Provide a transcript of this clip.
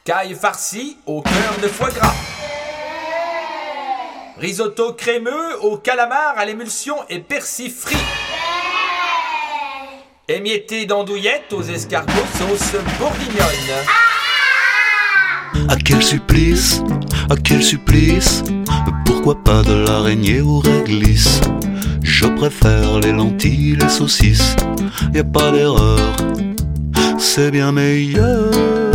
Caille farcie au cœur de foie gras. Risotto crémeux au calamar à l'émulsion et persil frit. Émietté d'andouillettes aux escargots sauce bourguignonne. Ah quel supplice, ah quel supplice. Pourquoi pas de l'araignée ou réglisse? Je préfère les lentilles, les saucisses. Y a pas d'erreur, c'est bien meilleur.